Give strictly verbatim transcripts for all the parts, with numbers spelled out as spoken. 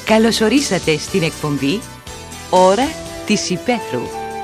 Καλωσορίσατε στην εκπομπή Ώρα της Υπαίθρου.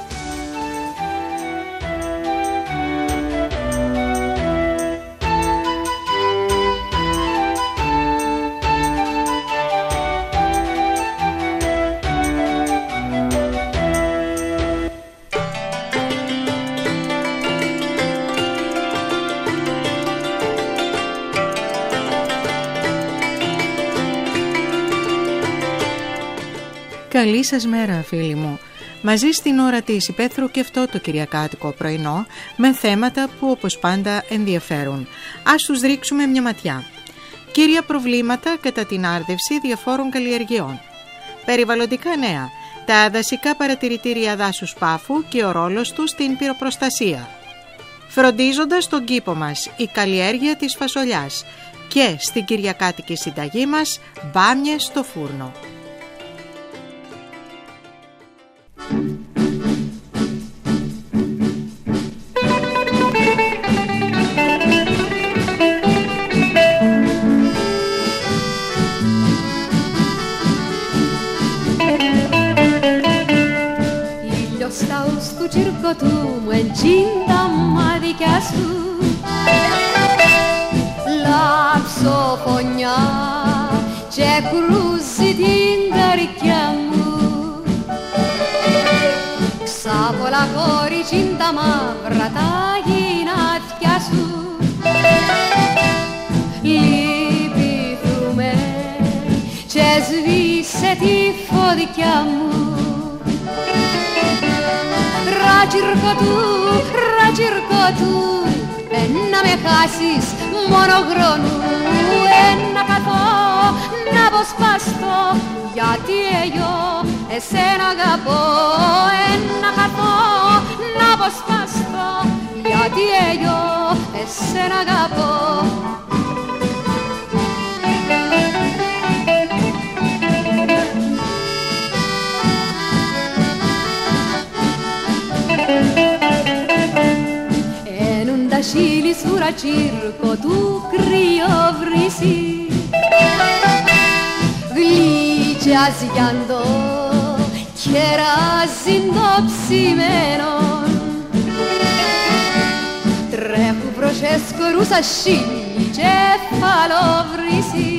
Καλή σας μέρα, φίλοι μου. Μαζί στην Ώρα της Υπαίθρου και αυτό το κυριακάτικο πρωινό με θέματα που όπως πάντα ενδιαφέρουν. Ας τους ρίξουμε μια ματιά. Κύρια προβλήματα κατά την άρδευση διαφόρων καλλιεργειών. Περιβαλλοντικά νέα. Τα δασικά παρατηρητήρια δάσους Πάφου και ο ρόλος τους στην πυροπροστασία. Φροντίζοντας τον κήπο μας, η καλλιέργεια της φασολιάς. Και στην κυριακάτικη συνταγή μας, μπάμιες στο φούρνο. Circo tu mu incinta madica su la psofogna c'è cruzi tingarchiamu sapola cori cinta ma vratagina tchiasu lipitume c'è svisse tifo di chiamu Ράτζιρκο του, ράτζιρκο του, ένα με χάσεις μόνο χρόνου, ένα καθώ να αποσπάστο, γιατί εγώ εσένα αγαπώ, ένα καθώ να αποσπάστο, γιατί εγώ εσένα αγαπώ. Scili sura circo tu crio vrisi Glice asiando Chierazindo psimenon Trefu procesco rusa scili Cefalo vrisi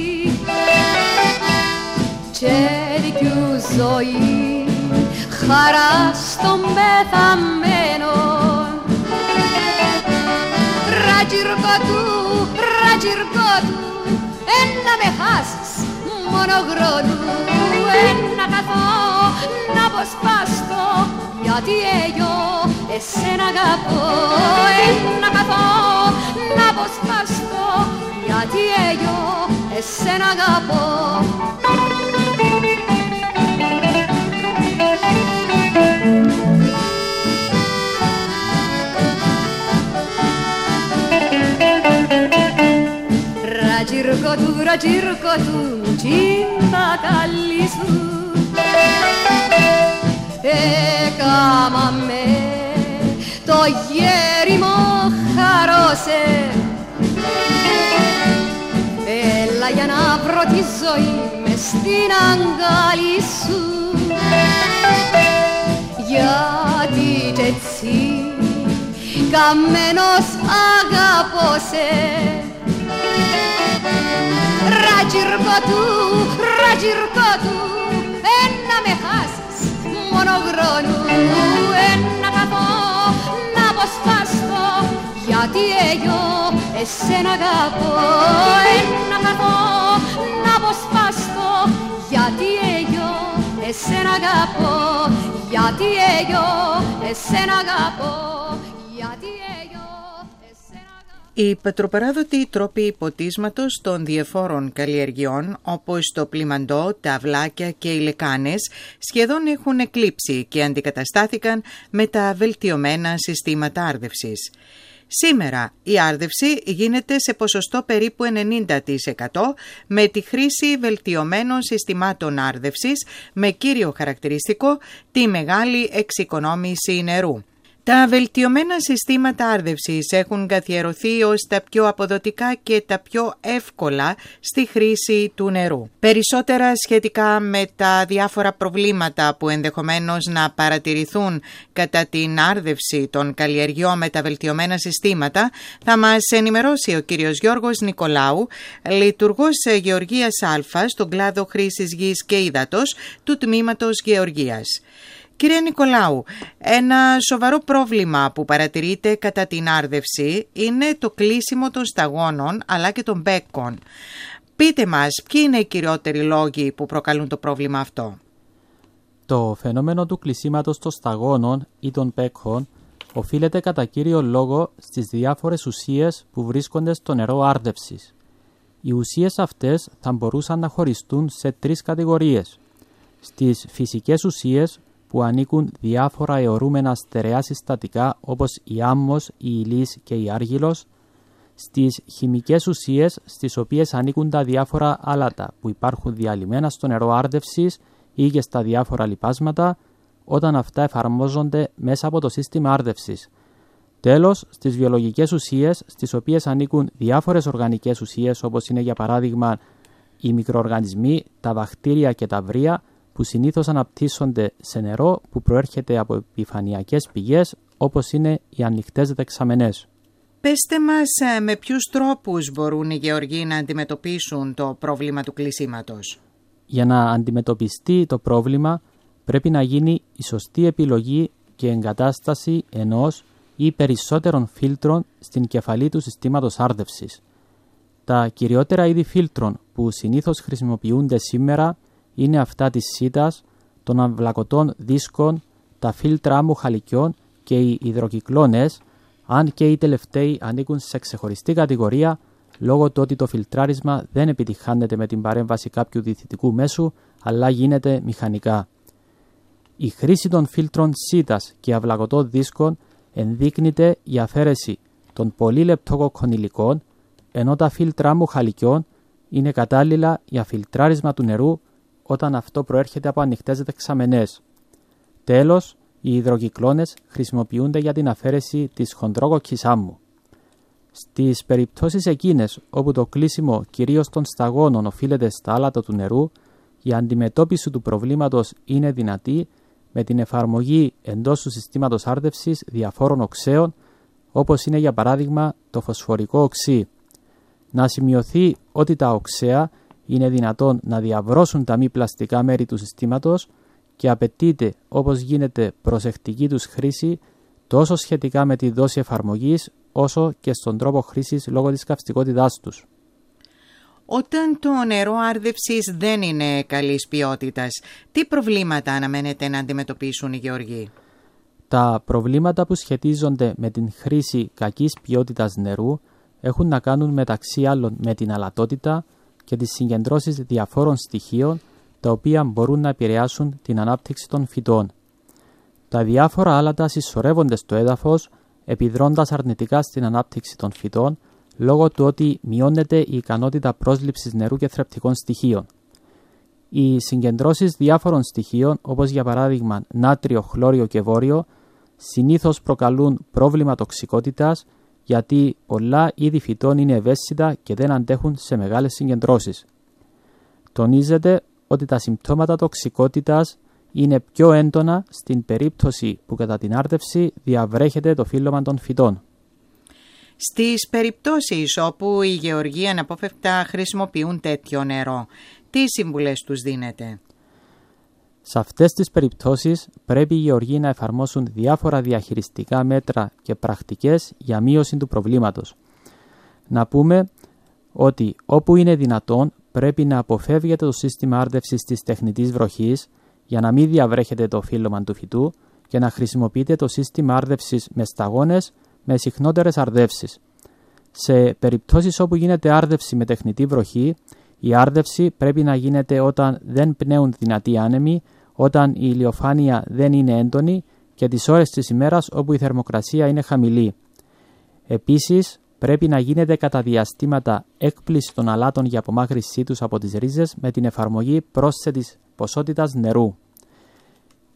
C'è di chiusoi Χαράστον πεθαμένον Ράτζιρκο του, ράτζιρκο του, ένα με χάσεις μόνο χρόνου, ένα καθώ να αποσπάστο, γιατί εγώ εσένα αγαπώ, ένα καθώ να αποσπάστο, γιατί εγώ εσένα αγαπώ. Ράτζιρκο του, ράτζιρκο του, τσίντα καλή σου Έκαμα με το γέρι μου χαρώσε Έλα για να βρω τη ζωή μες στην αγκάλι σου Γιατί κι έτσι καμένος αγαπώ σε Ράτζιρκο του, ράτζιρκο του, ένα με χάσεις μόνο χρόνου, ένα καθώ να αποσπάστο, γιατί εγώ εσένα αγαπώ, ένα καθώ να αποσπάστο, γιατί εγώ εσένα αγαπώ, γιατί εγώ εσένα αγαπώ, γιατί εγώ. Οι πετροπαράδοτοι τρόποι ποτίσματος των διαφόρων καλλιεργειών όπως το πλημαντό, τα αυλάκια και οι λεκάνες σχεδόν έχουν εκλείψει και αντικαταστάθηκαν με τα βελτιωμένα συστήματα άρδευσης. Σήμερα η άρδευση γίνεται σε ποσοστό περίπου ενενήντα τοις εκατό με τη χρήση βελτιωμένων συστημάτων άρδευσης με κύριο χαρακτηριστικό τη μεγάλη εξοικονόμηση νερού. Τα βελτιωμένα συστήματα άρδευσης έχουν καθιερωθεί ως τα πιο αποδοτικά και τα πιο εύκολα στη χρήση του νερού. Περισσότερα σχετικά με τα διάφορα προβλήματα που ενδεχομένως να παρατηρηθούν κατά την άρδευση των καλλιεργειών με τα βελτιωμένα συστήματα θα μας ενημερώσει ο κύριος Γιώργος Νικολάου, λειτουργός Γεωργίας Α στον κλάδο χρήσης γης και ύδατος του Τμήματος Γεωργίας. Κύριε Νικολάου, ένα σοβαρό πρόβλημα που παρατηρείται κατά την άρδευση είναι το κλείσιμο των σταγόνων αλλά και των μπέκων. Πείτε μας, ποιοι είναι οι κυριότεροι λόγοι που προκαλούν το πρόβλημα αυτό? Το φαινόμενο του κλεισίματος των σταγόνων ή των μπέκων οφείλεται κατά κύριο λόγο στις διάφορες ουσίες που βρίσκονται στο νερό άρδευσης. Οι ουσίες αυτές θα μπορούσαν να χωριστούν σε τρεις κατηγορίες. Στις φυσικές ουσίες, που ανήκουν διάφορα αιωρούμενα στερεά συστατικά όπως η άμμος, η υλής και η άργυλος, στις χημικές ουσίες στις οποίες ανήκουν τα διάφορα άλατα που υπάρχουν διαλυμένα στο νερό άρδευσης ή και στα διάφορα λιπάσματα όταν αυτά εφαρμόζονται μέσα από το σύστημα άρδευσης. Τέλος, στις βιολογικές ουσίες στις οποίες ανήκουν διάφορες οργανικές ουσίες όπως είναι για παράδειγμα οι μικροοργανισμοί, τα βακτήρια και τα βρύα, που συνήθως αναπτύσσονται σε νερό που προέρχεται από επιφανειακές πηγές όπως είναι οι ανοιχτές δεξαμενές. Πεςτε μας με ποιους τρόπους μπορούν οι γεωργοί να αντιμετωπίσουν το πρόβλημα του κλεισίματος. Για να αντιμετωπιστεί το πρόβλημα πρέπει να γίνει η σωστή επιλογή και εγκατάσταση ενός ή περισσότερων φίλτρων στην κεφαλή του συστήματος άρδευσης. Τα κυριότερα είδη φίλτρων που συνήθως χρησιμοποιούνται σήμερα είναι αυτά της σίτας, των αμβλακωτών δίσκων, τα φίλτρα άμμου χαλικιών και οι υδροκυκλώνες, αν και οι τελευταίοι ανήκουν σε ξεχωριστή κατηγορία λόγω του ότι το φιλτράρισμα δεν επιτυχάνεται με την παρέμβαση κάποιου διαιτητικού μέσου, αλλά γίνεται μηχανικά. Η χρήση των φίλτρων σίτας και αυλακωτών δίσκων ενδείκνυται η αφαίρεση των πολύ λεπτόκοκκων υλικών, ενώ τα φίλτρα άμμου χαλικιών είναι κατάλληλα για φιλτράρισμα του νερού όταν αυτό προέρχεται από ανοιχτές δεξαμενές. Τέλος, οι υδροκυκλώνες χρησιμοποιούνται για την αφαίρεση της χοντρόκοκκης άμμου. Στις περιπτώσεις εκείνες όπου το κλείσιμο κυρίως των σταγόνων οφείλεται στα άλατα του νερού, η αντιμετώπιση του προβλήματος είναι δυνατή με την εφαρμογή εντός του συστήματος άρδευσης διαφόρων οξέων, όπως είναι για παράδειγμα το φωσφορικό οξύ. Να σημειωθεί ότι τα οξέα είναι δυνατόν να διαβρώσουν τα μη πλαστικά μέρη του συστήματος και απαιτείται, όπως γίνεται, προσεκτική τους χρήση τόσο σχετικά με τη δόση εφαρμογής όσο και στον τρόπο χρήσης λόγω της καυστικότητάς τους. Όταν το νερό άρδευσης δεν είναι καλής ποιότητας, τι προβλήματα αναμένεται να αντιμετωπίσουν οι γεωργοί? Τα προβλήματα που σχετίζονται με την χρήση κακής ποιότητας νερού έχουν να κάνουν μεταξύ άλλων με την αλατότητα και τις συγκεντρώσεις διαφόρων στοιχείων τα οποία μπορούν να επηρεάσουν την ανάπτυξη των φυτών. Τα διάφορα άλατα συσσωρεύονται στο έδαφος, επιδρώντας αρνητικά στην ανάπτυξη των φυτών, λόγω του ότι μειώνεται η ικανότητα πρόσληψης νερού και θρεπτικών στοιχείων. Οι συγκεντρώσεις διάφορων στοιχείων, όπως για παράδειγμα νάτριο, χλώριο και βόριο, συνήθως προκαλούν πρόβλημα τοξικότητας, γιατί πολλά είδη φυτών είναι ευαίσθητα και δεν αντέχουν σε μεγάλες συγκεντρώσεις. Τονίζεται ότι τα συμπτώματα τοξικότητας είναι πιο έντονα στην περίπτωση που κατά την άρδευση διαβρέχεται το φύλλωμα των φυτών. Στις περιπτώσεις όπου οι γεωργοί αναπόφευκτα χρησιμοποιούν τέτοιο νερό, τι συμβουλές τους δίνετε? Σε αυτές τις περιπτώσεις πρέπει οι γεωργοί να εφαρμόσουν διάφορα διαχειριστικά μέτρα και πρακτικές για μείωση του προβλήματος. Να πούμε ότι όπου είναι δυνατόν πρέπει να αποφεύγεται το σύστημα άρδευσης της τεχνητής βροχής για να μην διαβρέχεται το φύλλωμα του φυτού και να χρησιμοποιείται το σύστημα άρδευσης με σταγόνες με συχνότερες αρδεύσεις. Σε περιπτώσεις όπου γίνεται άρδευση με τεχνητή βροχή, η άρδευση πρέπει να γίνεται όταν δεν πνέουν δυνατοί άνεμοι, όταν η ηλιοφάνεια δεν είναι έντονη και τις ώρες της ημέρας όπου η θερμοκρασία είναι χαμηλή. Επίσης, πρέπει να γίνεται κατά διαστήματα έκπληση των αλάτων για απομάκρυσή τους από τις ρίζες με την εφαρμογή πρόσθετης ποσότητας νερού.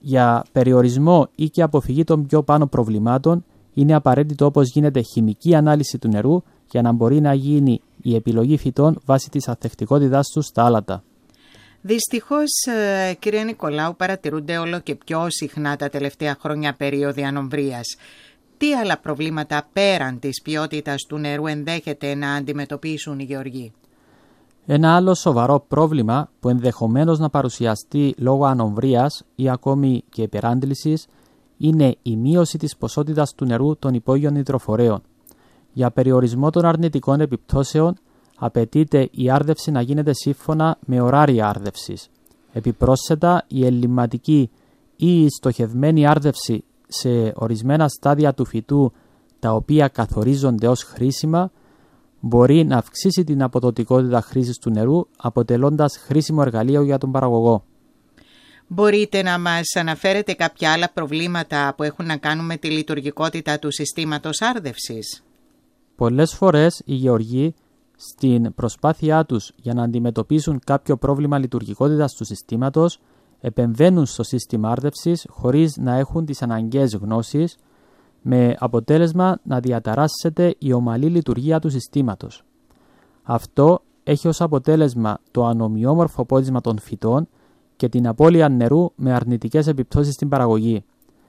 Για περιορισμό ή και αποφυγή των πιο πάνω προβλημάτων, είναι απαραίτητο όπως γίνεται χημική ανάλυση του νερού για να μπορεί να γίνει η επιλογή φυτών βάσει της ανθεκτικότητάς τους στα άλατα. Δυστυχώς, κύριε Νικολάου, παρατηρούνται όλο και πιο συχνά τα τελευταία χρόνια περίοδοι ανομβρίας. Τι άλλα προβλήματα πέραν της ποιότητας του νερού ενδέχεται να αντιμετωπίσουν οι γεωργοί? Ένα άλλο σοβαρό πρόβλημα που ενδεχομένως να παρουσιαστεί λόγω ανομβρίας ή ακόμη και υπεράντλησης είναι η μείωση της ποσότητας του νερού των υπόγειων υδροφορέων. Για περιορισμό των αρνητικών επιπτώσεων, απαιτείται η άρδευση να γίνεται σύμφωνα με ωράρια άρδευσης. Επιπρόσθετα, η ελλειμματική ή η στοχευμένη άρδευση σε ορισμένα στάδια του φυτού, τα οποία καθορίζονται ως χρήσιμα, μπορεί να αυξήσει την αποδοτικότητα χρήσης του νερού, αποτελώντας χρήσιμο εργαλείο για τον παραγωγό. Μπορείτε να μας αναφέρετε κάποια άλλα προβλήματα που έχουν να κάνουν με τη λειτουργικότητα του συστήματος άρδευσης? Πολλές φορές οι γεωργοί, στην προσπάθειά τους για να αντιμετωπίσουν κάποιο πρόβλημα λειτουργικότητας του συστήματος, επεμβαίνουν στο σύστημα άρδευσης χωρίς να έχουν τις αναγκαίες γνώσεις, με αποτέλεσμα να διαταράσσεται η ομαλή λειτουργία του συστήματος. Αυτό έχει ως αποτέλεσμα το ανομοιόμορφο πόρισμα των φυτών και την απώλεια νερού με αρνητικές επιπτώσεις στην παραγωγή.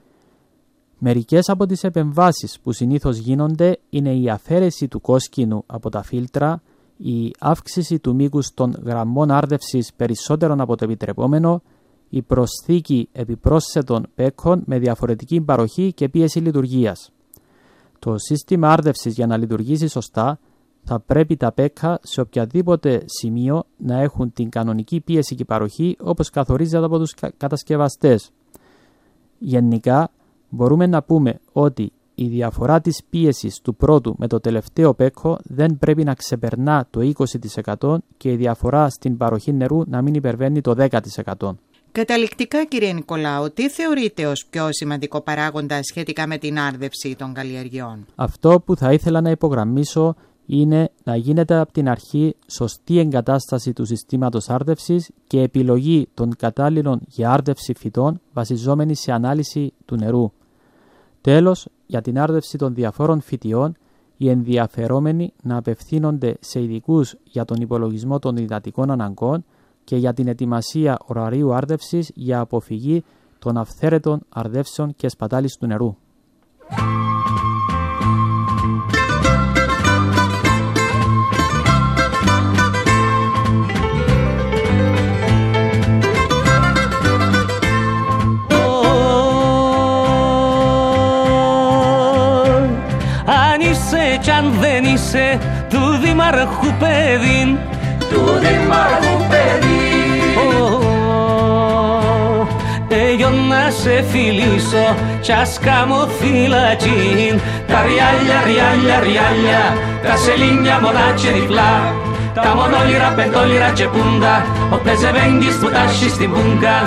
Μερικές από τις επεμβάσεις που συνήθως γίνονται είναι η αφαίρεση του κόσκινου από τα φίλτρα, η αύξηση του μήκους των γραμμών άρδευσης περισσότερων από το επιτρεπόμενο, η προσθήκη επιπρόσθετων πέκων με διαφορετική παροχή και πίεση λειτουργίας. Το σύστημα άρδευσης, για να λειτουργήσει σωστά, θα πρέπει τα πέκα σε οποιαδήποτε σημείο να έχουν την κανονική πίεση και παροχή όπως καθορίζεται από τους κατασκευαστές. Γενικά, μπορούμε να πούμε ότι η διαφορά της πίεσης του πρώτου με το τελευταίο πέκο δεν πρέπει να ξεπερνά το είκοσι τοις εκατό και η διαφορά στην παροχή νερού να μην υπερβαίνει το δέκα τοις εκατό. Καταληκτικά, κύριε Νικολάου, τι θεωρείτε ως πιο σημαντικό παράγοντα σχετικά με την άρδευση των καλλιεργειών? Αυτό που θα ήθελα να υπογραμμίσω είναι να γίνεται από την αρχή σωστή εγκατάσταση του συστήματος άρδευσης και επιλογή των κατάλληλων για άρδευση φυτών βασιζόμενη σε ανάλυση του νερού. Τέλος, για την άρδευση των διαφόρων φυτιών, οι ενδιαφερόμενοι να απευθύνονται σε ειδικούς για τον υπολογισμό των υδατικών αναγκών και για την ετοιμασία ωραρίου άρδευσης για αποφυγή των αυθαίρετων αρδεύσεων και σπατάλης του νερού. Αν είσαι κι αν δεν είσαι του Δημάρχου παιδί, του Δημάρχου παιδί, εγώ να σε φιλήσω κι ας κάμω φυλακήν. Τα ριάλια, ριάλια, ριάλια, τα σελίνια μονά και διπλά, τα μονόλυρα, πεντόλυρα και πούντα, ο πεζεβέγγις που τάσει στην πούγκα.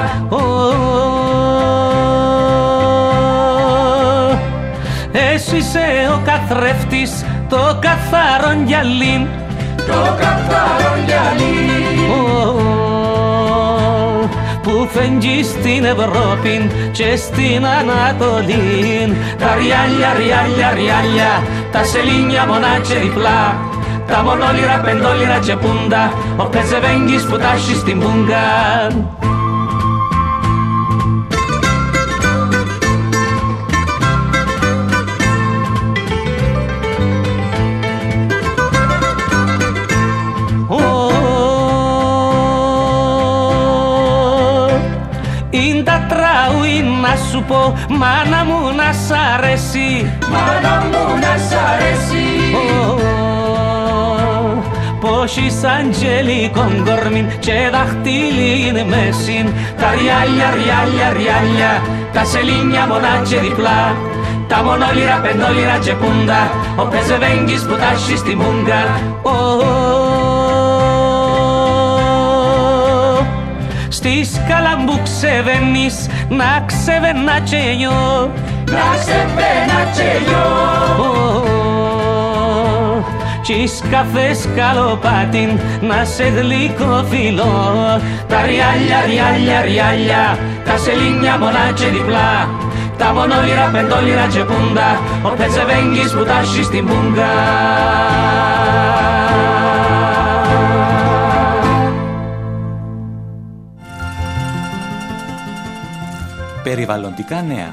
Εσύ είσαι ο καθρέφτης, το καθαρόν γυαλί, το καθαρόν γυαλί, που φεγγεί στην Ευρώπη και στην Ανατολή. Τα ριάλια, ριάλια, ριάλια, τα σελίνια μονά και διπλά, τα μονόλυρα, πεντόλυρα και πούντα, ο πεζεβέγγις που τάσει στην πούγκα. Να σου πω, μάνα μου να σ' αρέσει, μάνα μου να σ' αρέσει, πως είσαι αγγελικόν κορμήν και δαχτυλίν μέσιν. Τα ριάλια, ριάλια, ριάλια, τα σελίνια μονά και διπλά, τα μονόλυρα, πεντόλυρα και πούντα, ο πεζεβέγγις που τάσει στην πούγκα. Στη σκάλα που ξεβαίνεις, να ξεβαίνα και εγώ, να ξεβαίνα και εγώ, Τσις κάθε σκαλοπάτιν να σε γλυκό φιλό. Τα ριάλια, ριάλια, ριάλια, τα σελίνια μονάτσε διπλά. Τα μονόλυρα, πεντόλυρα και πούντα, ο πετσεβέγγις που τάσει στην πούγκα. Περιβαλλοντικά νέα.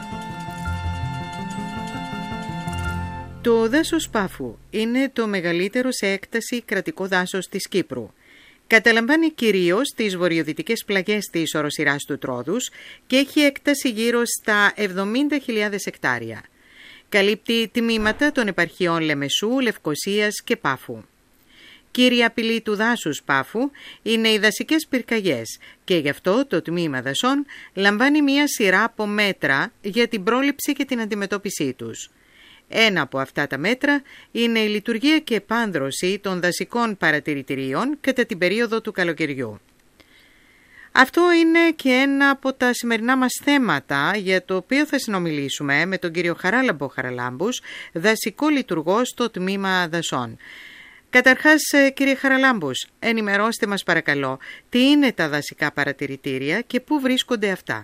Το δάσος Πάφου είναι το μεγαλύτερο σε έκταση κρατικό δάσος της Κύπρου. Καταλαμβάνει κυρίως τις βορειοδυτικές πλαγιές της οροσειράς του Τρόδους και έχει έκταση γύρω στα εβδομήντα χιλιάδες εκτάρια. Καλύπτει τμήματα των επαρχιών Λεμεσού, Λευκωσίας και Πάφου. Κύρια απειλή του δάσους Πάφου είναι οι δασικές πυρκαγιές και γι' αυτό το τμήμα δασών λαμβάνει μία σειρά από μέτρα για την πρόληψη και την αντιμετώπιση τους. Ένα από αυτά τα μέτρα είναι η λειτουργία και επάνδρωση των δασικών παρατηρητηρίων κατά την περίοδο του καλοκαιριού. Αυτό είναι και ένα από τα σημερινά μας θέματα για το οποίο θα συνομιλήσουμε με τον κύριο Χαράλαμπο Χαραλάμπους, δασικό λειτουργό στο τμήμα δασών. Καταρχάς, κύριε Χαραλάμπους, ενημερώστε μας παρακαλώ τι είναι τα δασικά παρατηρητήρια και πού βρίσκονται αυτά.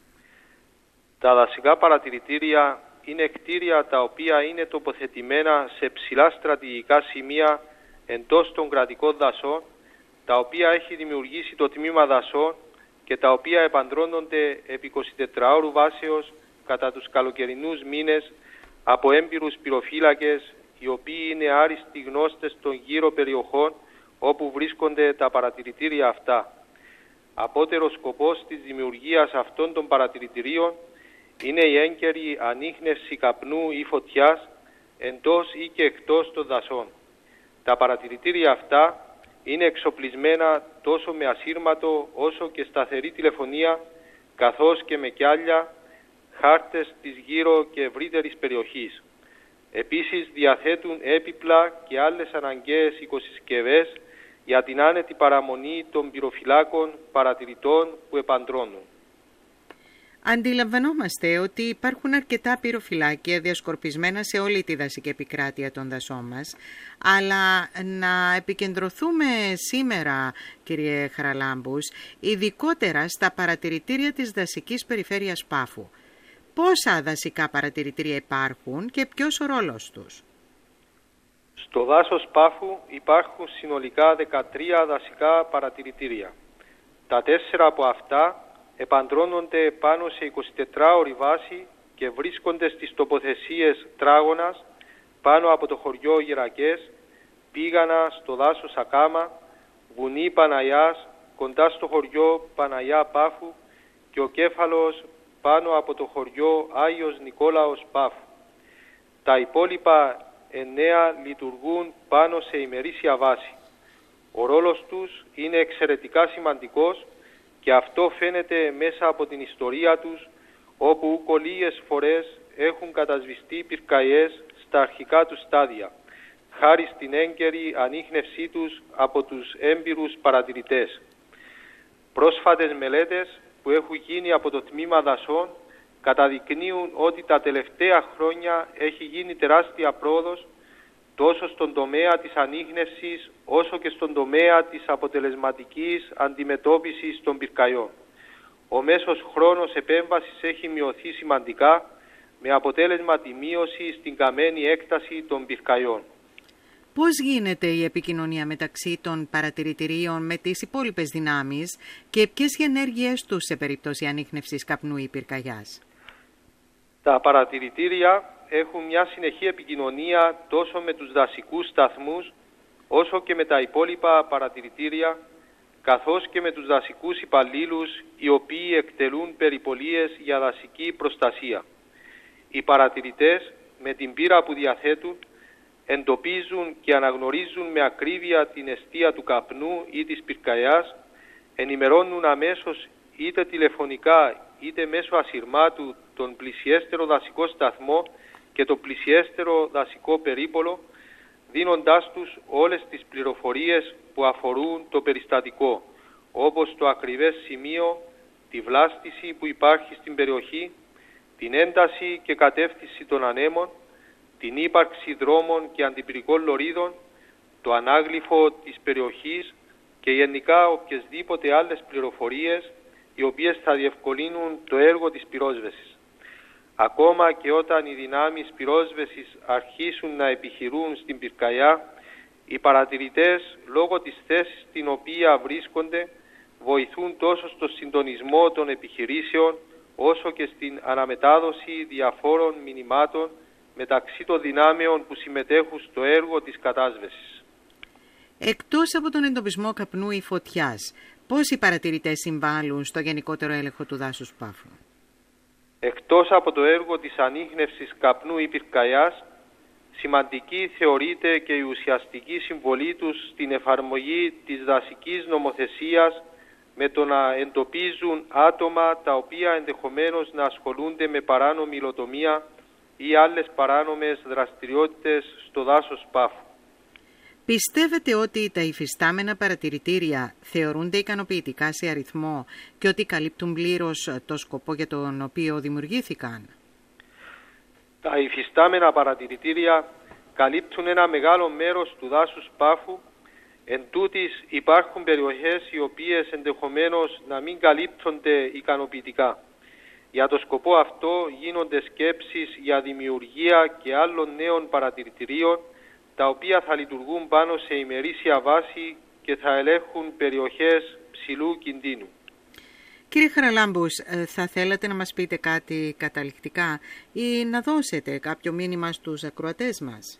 Τα δασικά παρατηρητήρια είναι κτίρια τα οποία είναι τοποθετημένα σε ψηλά στρατηγικά σημεία εντός των κρατικών δασών, τα οποία έχει δημιουργήσει το τμήμα δασών και τα οποία επαντρώνονται επί εικοσιτετράωρου βάσεως κατά τους καλοκαιρινούς μήνες από έμπειρους πυροφύλακες, οι οποίοι είναι άριστοι γνώστες των γύρω περιοχών όπου βρίσκονται τα παρατηρητήρια αυτά. Απότερος σκοπός της δημιουργίας αυτών των παρατηρητηρίων είναι η έγκαιρη ανίχνευση καπνού ή φωτιάς εντός ή και εκτός των δασών. Τα παρατηρητήρια αυτά είναι εξοπλισμένα τόσο με ασύρματο όσο και σταθερή τηλεφωνία, καθώς και με κιάλια, χάρτες της γύρω και ευρύτερης περιοχής. Επίσης διαθέτουν έπιπλα και άλλες αναγκαίες οικοσυσκευές για την άνετη παραμονή των πυροφυλάκων παρατηρητών που επαντρώνουν. Αντιλαμβανόμαστε ότι υπάρχουν αρκετά πυροφυλάκια διασκορπισμένα σε όλη τη δασική επικράτεια των δασών μας, αλλά να επικεντρωθούμε σήμερα, κύριε Χαραλάμπους, ειδικότερα στα παρατηρητήρια της δασικής περιφέρειας Πάφου. Πόσα δασικά παρατηρητήρια υπάρχουν και ποιος ο ρόλος τους? Στο δάσος Πάφου υπάρχουν συνολικά δεκατρία δασικά παρατηρητήρια. Τα τέσσερα από αυτά επαντρώνονται πάνω σε εικοσιτετράωρη βάση και βρίσκονται στις τοποθεσίες Τράγωνας, πάνω από το χωριό Γερακές, Πήγανα στο δάσος Ακάμα, Βουνή Παναγιάς, κοντά στο χωριό Παναγιά Πάφου και ο Κέφαλος πάνω από το χωριό Άγιος Νικόλαος Πάφου. Τα υπόλοιπα εννέα λειτουργούν πάνω σε ημερήσια βάση. Ο ρόλος τους είναι εξαιρετικά σημαντικός και αυτό φαίνεται μέσα από την ιστορία τους, όπου λίγες φορές έχουν κατασβηστεί πυρκαγιές στα αρχικά τους στάδια, χάρη στην έγκαιρη ανίχνευσή τους από τους έμπειρους παρατηρητές. Πρόσφατες μελέτες που έχουν γίνει από το τμήμα δασών καταδεικνύουν ότι τα τελευταία χρόνια έχει γίνει τεράστια πρόοδος τόσο στον τομέα της ανίχνευσης όσο και στον τομέα της αποτελεσματικής αντιμετώπισης των πυρκαγιών. Ο μέσος χρόνος επέμβασης έχει μειωθεί σημαντικά, με αποτέλεσμα τη μείωση στην καμένη έκταση των πυρκαγιών. Πώς γίνεται η επικοινωνία μεταξύ των παρατηρητηρίων με τις υπόλοιπες δυνάμεις και ποιες οι ενέργειές τους σε περίπτωση ανίχνευσης καπνού ή πυρκαγιάς? Τα παρατηρητήρια έχουν μια συνεχή επικοινωνία τόσο με τους δασικούς σταθμούς όσο και με τα υπόλοιπα παρατηρητήρια, καθώς και με τους δασικούς υπαλλήλους οι οποίοι εκτελούν περιπολίες για δασική προστασία. Οι παρατηρητές με την πείρα που διαθέτουν εντοπίζουν και αναγνωρίζουν με ακρίβεια την εστία του καπνού ή της πυρκαγιάς, ενημερώνουν αμέσως είτε τηλεφωνικά είτε μέσω ασυρμάτου τον πλησιέστερο δασικό σταθμό και το πλησιέστερο δασικό περίπολο, δίνοντάς τους όλες τις πληροφορίες που αφορούν το περιστατικό, όπως το ακριβές σημείο, τη βλάστηση που υπάρχει στην περιοχή, την ένταση και κατεύθυνση των ανέμων, την ύπαρξη δρόμων και αντιπυρικών λωρίδων, το ανάγλυφο της περιοχής και γενικά οποιασδήποτε άλλες πληροφορίες οι οποίες θα διευκολύνουν το έργο της πυρόσβεσης. Ακόμα και όταν οι δυνάμεις πυρόσβεσης αρχίσουν να επιχειρούν στην πυρκαγιά, οι παρατηρητές λόγω της θέσης στην οποία βρίσκονται βοηθούν τόσο στο συντονισμό των επιχειρήσεων όσο και στην αναμετάδοση διαφόρων μηνυμάτων μεταξύ των δυνάμεων που συμμετέχουν στο έργο της κατάσβεσης. Εκτός από τον εντοπισμό καπνού ή φωτιάς, πώς οι παρατηρητές συμβάλλουν στο γενικότερο έλεγχο του δάσους Πάφου? Εκτός από το έργο της ανίχνευσης καπνού ή πυρκαγιάς, σημαντική θεωρείται και η ουσιαστική συμβολή τους στην εφαρμογή της δασικής νομοθεσίας με το να εντοπίζουν άτομα τα οποία ενδεχομένως να ασχολούνται με παράνομη υλοτομία ή άλλες παράνομες δραστηριότητες στο δάσος Πάφου. Πιστεύετε ότι τα υφιστάμενα παρατηρητήρια θεωρούνται ικανοποιητικά σε αριθμό και ότι καλύπτουν πλήρως το σκοπό για τον οποίο δημιουργήθηκαν? Τα υφιστάμενα παρατηρητήρια καλύπτουν ένα μεγάλο μέρος του δάσους Πάφου. Εν τούτης υπάρχουν περιοχές οι οποίες ενδεχομένως να μην καλύπτονται ικανοποιητικά. Για το σκοπό αυτό γίνονται σκέψεις για δημιουργία και άλλων νέων παρατηρητηρίων, τα οποία θα λειτουργούν πάνω σε ημερήσια βάση και θα ελέγχουν περιοχές ψηλού κινδύνου. Κύριε Χαραλάμπους, θα θέλατε να μας πείτε κάτι καταληκτικά ή να δώσετε κάποιο μήνυμα στους ακροατές μας?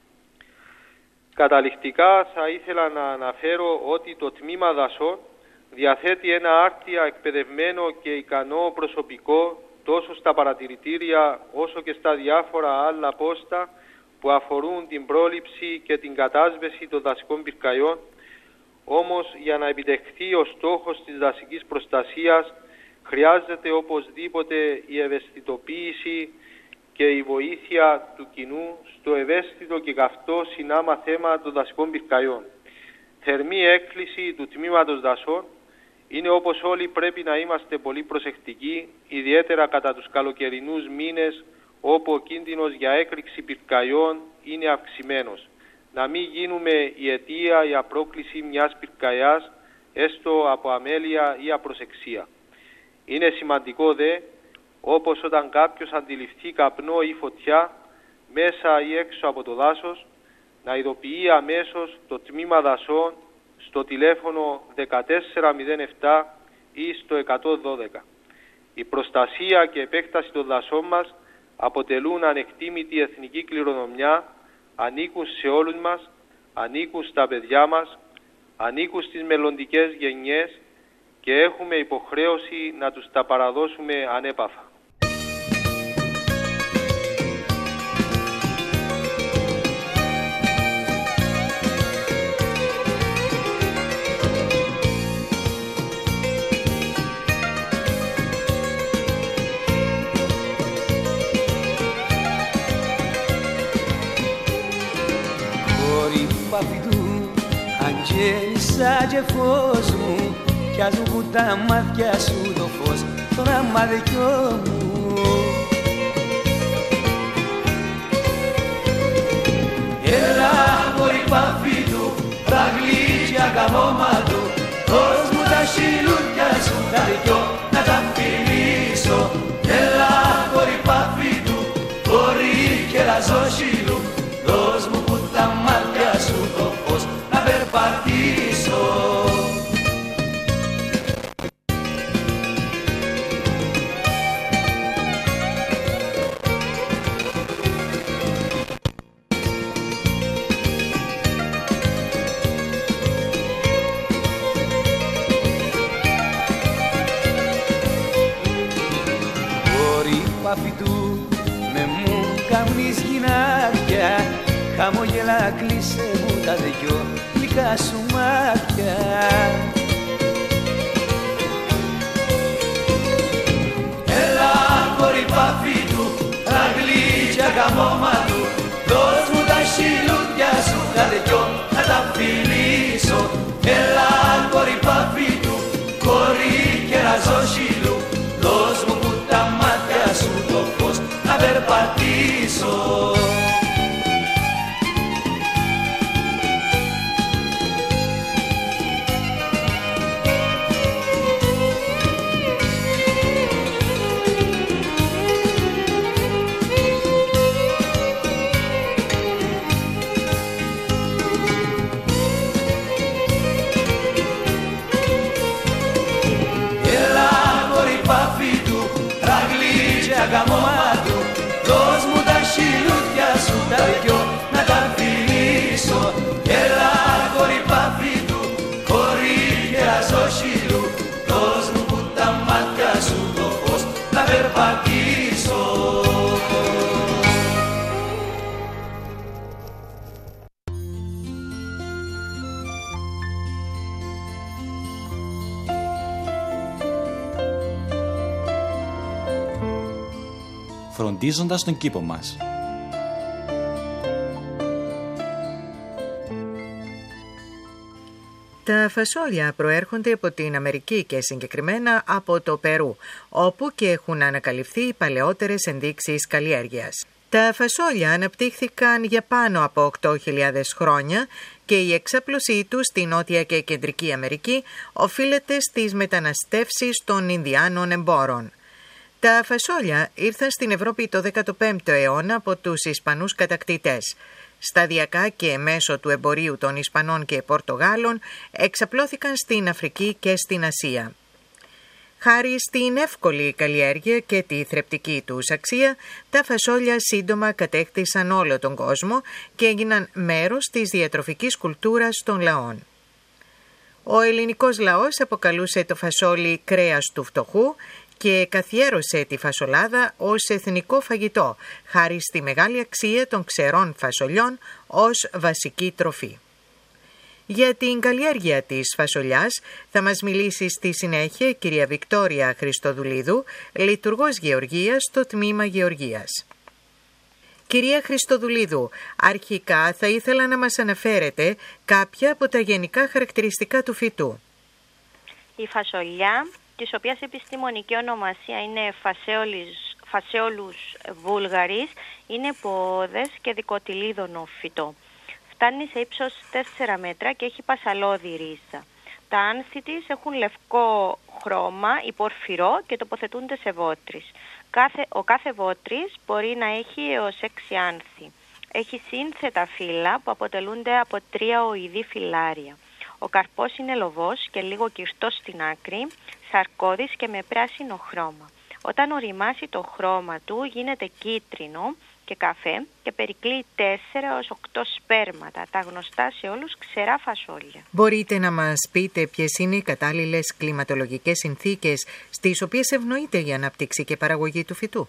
Καταληκτικά θα ήθελα να αναφέρω ότι το τμήμα δασών διαθέτει ένα άρτια εκπαιδευμένο και ικανό προσωπικό τόσο στα παρατηρητήρια όσο και στα διάφορα άλλα πόστα που αφορούν την πρόληψη και την κατάσβεση των δασικών πυρκαγιών. Όμως για να επιτευχθεί ο στόχος της δασικής προστασίας χρειάζεται οπωσδήποτε η ευαισθητοποίηση και η βοήθεια του κοινού στο ευαίσθητο και καυτό συνάμα θέμα των δασικών πυρκαγιών. Θερμή έκκληση του τμήματος δασών είναι όπως όλοι πρέπει να είμαστε πολύ προσεκτικοί, ιδιαίτερα κατά τους καλοκαιρινούς μήνες όπου ο κίνδυνος για έκρηξη πυρκαγιών είναι αυξημένος. Να μην γίνουμε η αιτία, η απρόκληση μιας πυρκαγιάς, έστω από αμέλεια ή απροσεξία. Είναι σημαντικό δε, όπως όταν κάποιος αντιληφθεί καπνό ή φωτιά μέσα ή έξω από το δάσος, να ειδοποιεί αμέσως το τμήμα δασών στο τηλέφωνο δεκατέσσερα μηδέν επτά ή στο εκατόν δώδεκα. Η προστασία και επέκταση των δασών μας αποτελούν ανεκτήμητη εθνική κληρονομιά, ανήκουν σε όλους μας, ανήκουν στα παιδιά μας, ανήκουν στις μελλοντικές γενιές και έχουμε υποχρέωση να τους τα παραδώσουμε ανέπαφα. Γέννησα και φως μου κι ας μου τα μάτια σου το φως τον αμαδικιό μου. Έλα μωρή παφί του, τα γλύκια καμώμα του, δώσ' μου τα σιλούκια σου τα δυο να τα φιλήσω. Έλα μωρή παφί του, μπορεί και ραζόσιλου, δώσ' μου που τα μάτια σου το φως να περπατήσω. Μπορεί παφί του με μου καμνείς γυνάρια, χαμογελά κλείσε μου τα δυο γλυκά σου μάτια. Έλα κορί παφί του, τα γλύκια καμώμα του, δώσ' μου τα σιλούδια σου τα δυο να τα φιλήσω. Έλα κορί παφί του, κορί και ραζόσιλου, δώσ' μου που τα μάτια σου το φως να περπατήσω. γλύτσια γαμώμα του. Δώσ' μου τα χιλούδια σου τα δυο να τα φιλήσω. Έλα κορυπάφι του, κορύφια ζώχυλου. Δώσ' μου που τα μάτια σου το φως να περπατήσω. Φροντίζοντας τον κήπο μας. Τα φασόλια προέρχονται από την Αμερική και συγκεκριμένα από το Περού, όπου και έχουν ανακαλυφθεί οι παλαιότερες ενδείξεις καλλιέργειας. Τα φασόλια αναπτύχθηκαν για πάνω από οκτώ χιλιάδες χρόνια και η εξάπλωσή τους στη Νότια και Κεντρική Αμερική οφείλεται στις μεταναστεύσεις των Ινδιάνων εμπόρων. Τα φασόλια ήρθαν στην Ευρώπη το δέκατο πέμπτο αιώνα από τους Ισπανούς κατακτητές. Σταδιακά και μέσω του εμπορίου των Ισπανών και Πορτογάλων εξαπλώθηκαν στην Αφρική και στην Ασία. Χάρη στην εύκολη καλλιέργεια και τη θρεπτική τους αξία, τα φασόλια σύντομα κατέκτησαν όλο τον κόσμο και έγιναν μέρος της διατροφικής κουλτούρας των λαών. Ο ελληνικός λαός αποκαλούσε το φασόλι κρέας του φτωχού και καθιέρωσε τη φασολάδα ως εθνικό φαγητό, χάρη στη μεγάλη αξία των ξερών φασολιών ως βασική τροφή. Για την καλλιέργεια της φασολιάς θα μας μιλήσει στη συνέχεια η κυρία Βικτόρια Χριστοδουλίδου, λειτουργός γεωργίας στο τμήμα γεωργίας. Κυρία Χριστοδουλίδου, αρχικά θα ήθελα να μας αναφέρετε κάποια από τα γενικά χαρακτηριστικά του φυτού. Η φασολιά, της οποίας η επιστημονική ονομασία είναι Φασέολους βούλγαρης, είναι πόδες και δικοτυλίδωνο φυτό. Φτάνει σε ύψος τέσσερα μέτρα και έχει πασαλώδη ρίζα. Τα άνθη της έχουν λευκό χρώμα, υπορφυρό και τοποθετούνται σε βότρις. Κάθε, ο κάθε βότρις μπορεί να έχει έως έξι άνθη. Έχει σύνθετα φύλλα που αποτελούνται από τρία οειδή φυλλάρια. Ο καρπός είναι λοβός και λίγο κυρτός στην άκρη, σαρκώδης και με πράσινο χρώμα. Όταν οριμάσει το χρώμα του γίνεται κίτρινο και καφέ και περικλεί τέσσερα έως οκτώ σπέρματα, τα γνωστά σε όλους ξερά φασόλια. Μπορείτε να μας πείτε ποιες είναι οι κατάλληλες κλιματολογικές συνθήκες στις οποίες ευνοείται η ανάπτυξη και παραγωγή του φυτού?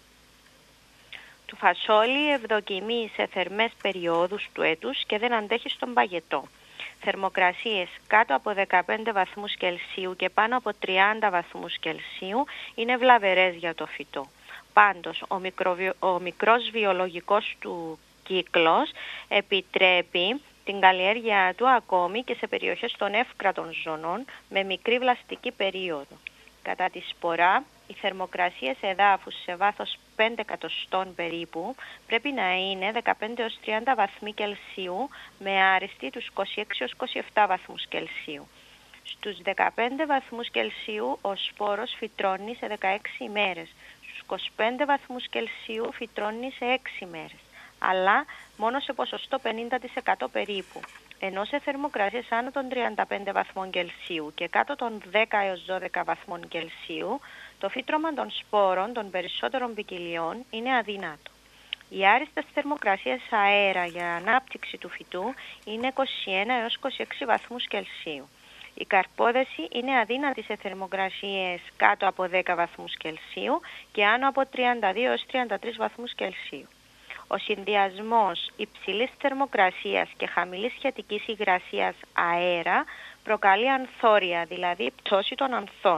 Το φασόλι ευδοκιμεί σε θερμές περιόδους του έτους και δεν αντέχει στον παγετό. Θερμοκρασίες κάτω από δεκαπέντε βαθμούς Κελσίου και πάνω από τριάντα βαθμούς Κελσίου είναι βλαβερές για το φυτό. Πάντως, ο, μικροβιο... ο μικρός βιολογικός του κύκλος επιτρέπει την καλλιέργεια του ακόμη και σε περιοχές των εύκρατων ζωνών με μικρή βλαστική περίοδο. Κατά τη σπορά, οι θερμοκρασίες εδάφους σε βάθος πέντε εκατοστών περίπου πρέπει να είναι δεκαπέντε έως τριάντα βαθμοί Κελσίου με άριστη τους είκοσι έξι έως είκοσι επτά βαθμούς Κελσίου. Στους δεκαπέντε βαθμούς Κελσίου ο σπόρος φυτρώνει σε δεκαέξι ημέρες, στους είκοσι πέντε βαθμούς Κελσίου φυτρώνει σε έξι ημέρες, αλλά μόνο σε ποσοστό πενήντα τοις εκατό περίπου. Ενώ σε θερμοκρασίες άνω των τριάντα πέντε βαθμών Κελσίου και κάτω των δέκα έως δώδεκα βαθμών Κελσίου, το φύτρωμα των σπόρων των περισσότερων ποικιλιών είναι αδύνατο. Οι άριστες θερμοκρασίες αέρα για ανάπτυξη του φυτού είναι είκοσι ένα έως είκοσι έξι βαθμούς Κελσίου. Η καρπόδεση είναι αδύνατη σε θερμοκρασίες κάτω από δέκα βαθμούς Κελσίου και άνω από τριάντα δύο έως τριάντα τρεις βαθμούς Κελσίου. Ο συνδυασμός υψηλής θερμοκρασίας και χαμηλής σχετικής υγρασίας αέρα προκαλεί ανθόρια, δηλαδή πτώση των ανθών.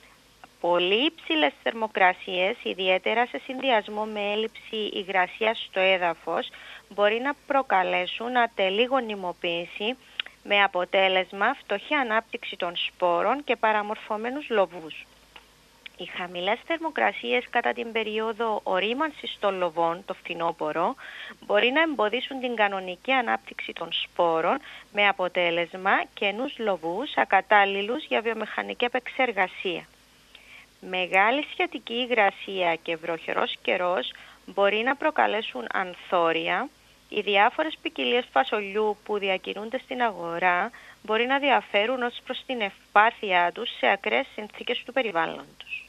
Πολύ υψηλές θερμοκρασίες, ιδιαίτερα σε συνδυασμό με έλλειψη υγρασίας στο έδαφος, μπορεί να προκαλέσουν ατελή γονιμοποίηση με αποτέλεσμα φτωχή ανάπτυξη των σπόρων και παραμορφωμένους λοβούς. Οι χαμηλές θερμοκρασίες κατά την περίοδο ορίμανσης των λοβών, το φθινόπωρο, μπορεί να εμποδίσουν την κανονική ανάπτυξη των σπόρων με αποτέλεσμα καινούς λοβούς ακατάλληλους για βιομηχανική επεξεργασία. Μεγάλη σχετική υγρασία και βροχερός καιρός μπορεί να προκαλέσουν ανθόρια. Οι διάφορες ποικιλίες φασολιού που διακινούνται στην αγορά μπορεί να διαφέρουν ως προς την ευπάθειά τους σε ακραίες συνθήκες του περιβάλλοντος.